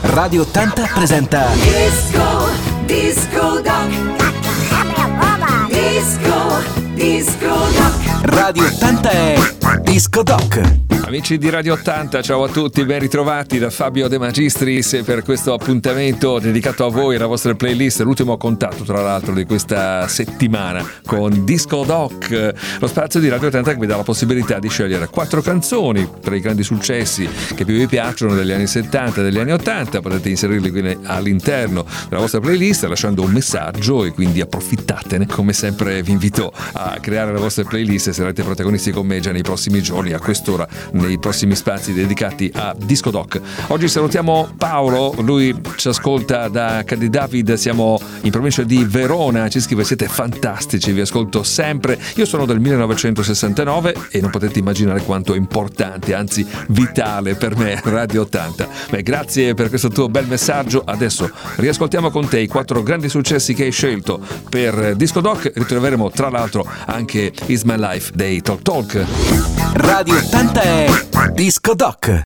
Radio 80 presenta Disco Doc. Disco Doc. Radio 80 è Disco Doc. Amici di Radio 80, ciao a tutti, ben ritrovati da Fabio De Magistris per questo appuntamento dedicato a voi, alla vostra playlist, l'ultimo contatto tra l'altro di questa settimana con Disco Doc, lo spazio di Radio 80 che vi dà la possibilità di scegliere 4 canzoni tra i grandi successi che più vi piacciono degli anni 70 e degli anni 80, potete inserirli quindi all'interno della vostra playlist lasciando un messaggio e quindi approfittatene. Come sempre vi invito a creare la vostra playlist e sarete protagonisti con me già nei prossimi giorni a quest'ora nei prossimi spazi dedicati a Disco Doc. Oggi salutiamo Paolo, lui ci ascolta da Cadidavid, siamo in provincia di Verona, ci scrive: siete fantastici, vi ascolto sempre, io sono del 1969 e non potete immaginare quanto è importante, anzi vitale per me Radio 80. Beh, grazie per questo tuo bel messaggio. Adesso riascoltiamo con te i 4 grandi successi che hai scelto per Disco Doc. Ritroveremo tra l'altro anche Is My Life dei Talk Talk. Radio 80 è Disco Doc.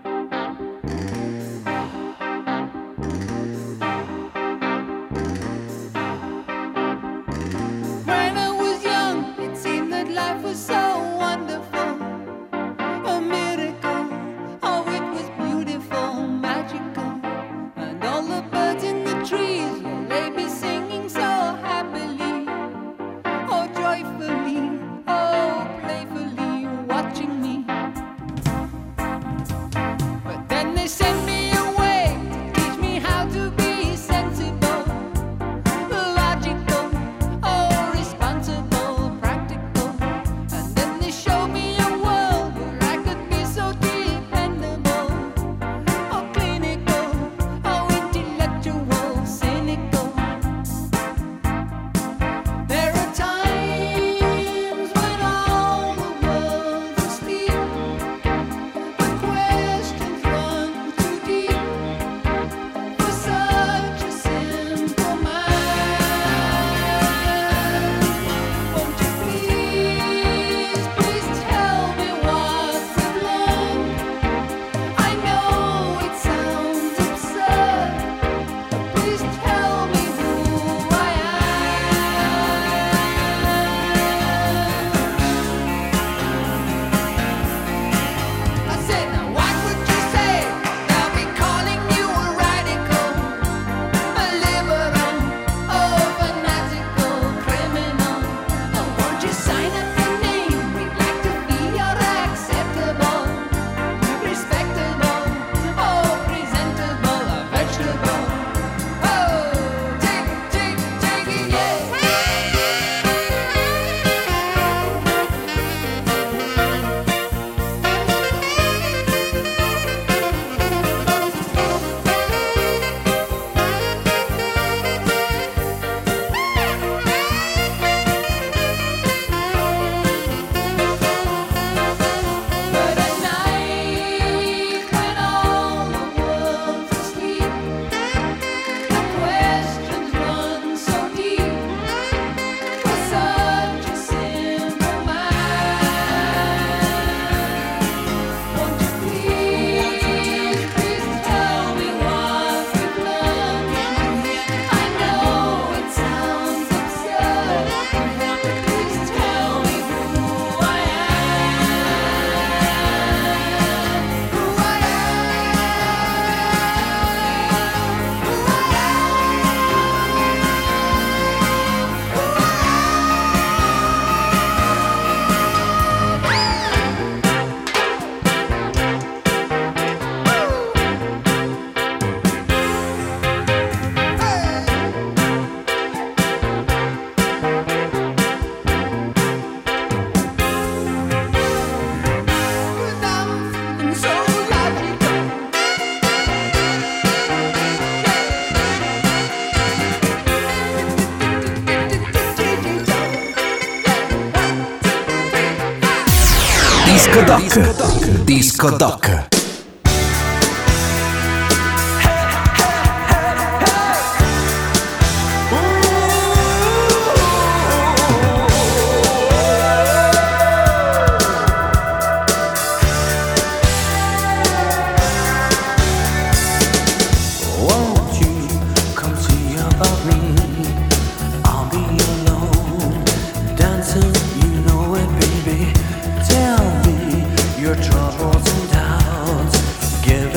Disco Doc. Disco Doc.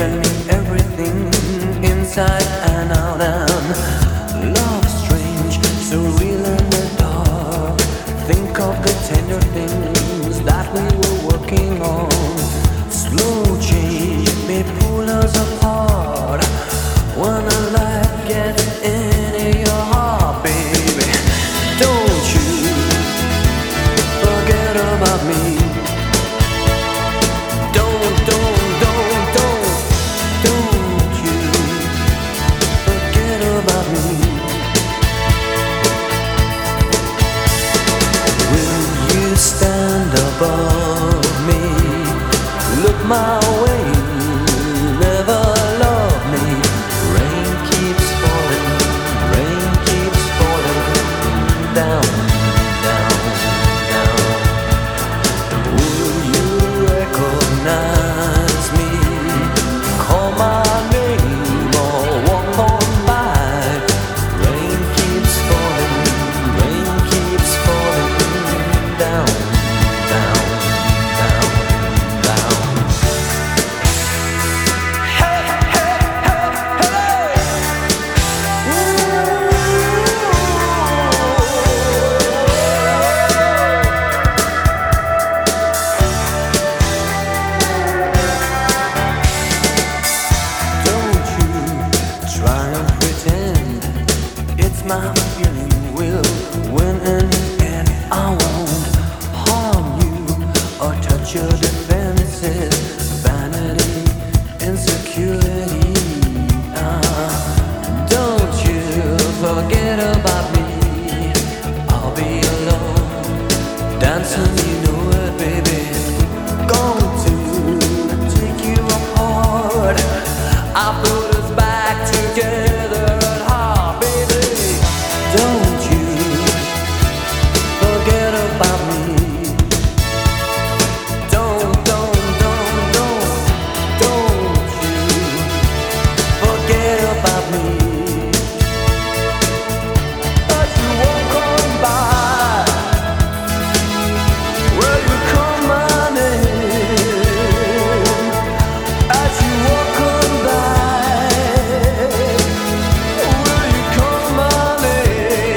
everything, everything inside and out, and love strange, so real in the dark. Think of the tender things that we were working on. Slow change may pull us apart when the light gets into your heart, baby. Don't you forget about me. Above me, look my way, never love me. Rain keeps falling down, down, down. Will you recognize me? Call my name or walk on by. Rain keeps falling down. My feeling will win in the end. I won't harm you or touch your defenses. Vanity, insecurity. Don't you forget about me. I'll be alone, dancing, you know it, baby. Going to take you apart. I put us back together. Don't you forget about me. Don't you forget about me. As you walk on by, will you call my name? As you walk on by, will you call my name?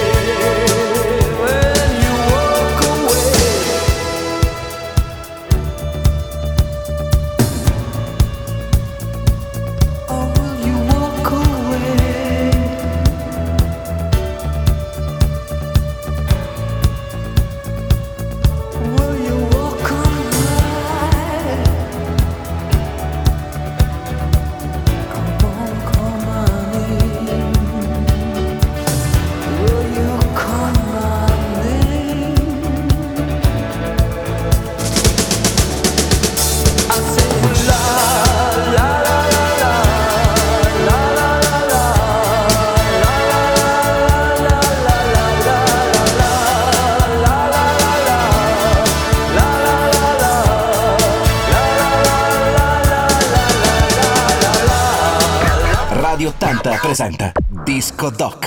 Radio 80 presenta Disco Doc.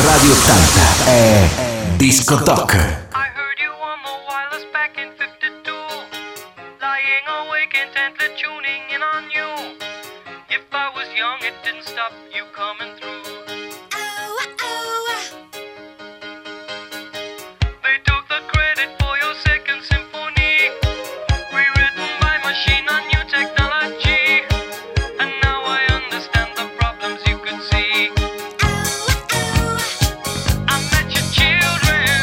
Radio 80 è Disco Doc. I heard you on the wireless back in 52, lying awake intently tuning in on you. If I was young, it didn't stop you coming through. They took the credit for your second symphony, rewritten by machine on new technology. And now I understand the problems you could see. I met your children.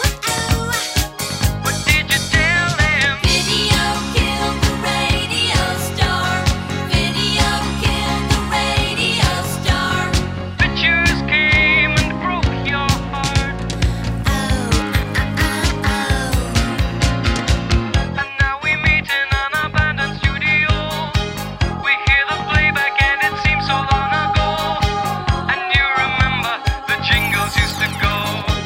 What did you tell them? Video killed the radio star. Video killed the radio star. Pictures came and broke your heart. And now we meet in an abandoned studio. We hear the playback and it seems so long ago. And you remember the jingles used to go.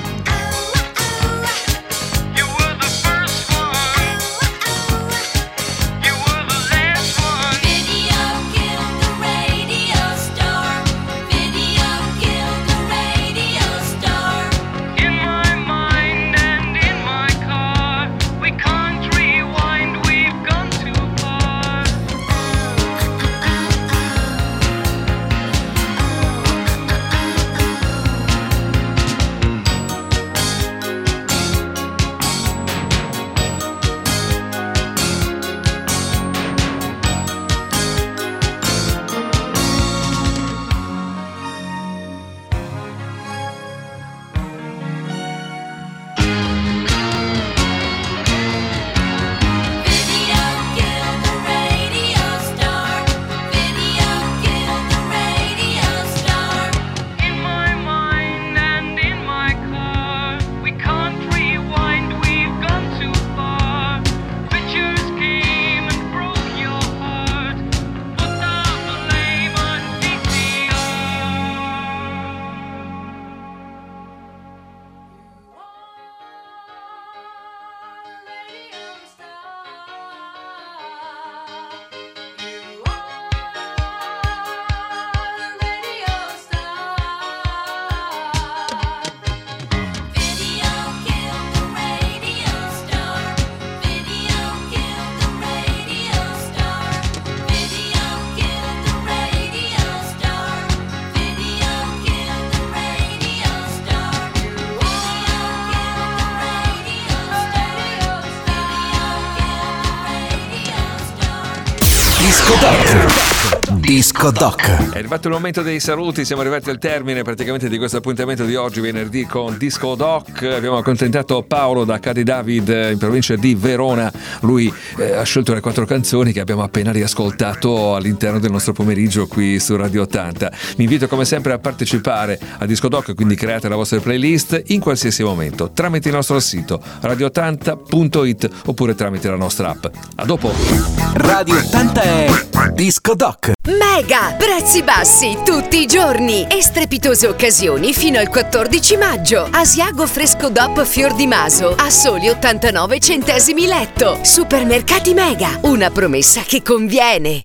You were the first one. You were the last one. Video killed the radio star. Video killed the radio star. In my mind and in my car, we can't rewind, we've gone too far. Video killed the radio star. Video killed the radio star. In my mind and in my car, we can't rewind, we've gone too far. Pictures came and broke your heart. Put the blame on DCR. Video killed the radio star. Video killed the radio star. Video killed the radio star. Video killed the radio star. Video killed the radio star. Disco Doc. Disco Doc. È arrivato il momento dei saluti, siamo arrivati al termine praticamente di questo appuntamento di oggi, venerdì, con Disco Doc. Abbiamo accontentato Paolo da Cadi David in provincia di Verona. Lui ha scelto le 4 canzoni che abbiamo appena riascoltato all'interno del nostro pomeriggio qui su Radio 80. Vi invito come sempre a partecipare a Disco Doc, quindi create la vostra playlist in qualsiasi momento tramite il nostro sito radio80.it oppure tramite la nostra app. A dopo! Radio 80 è Disco Doc. Mega! Prezzi bassi tutti i giorni e strepitose occasioni fino al 14 maggio. Asiago fresco DOP Fior di Maso a soli 89 centesimi letto. Supermercati Mega, una promessa che conviene.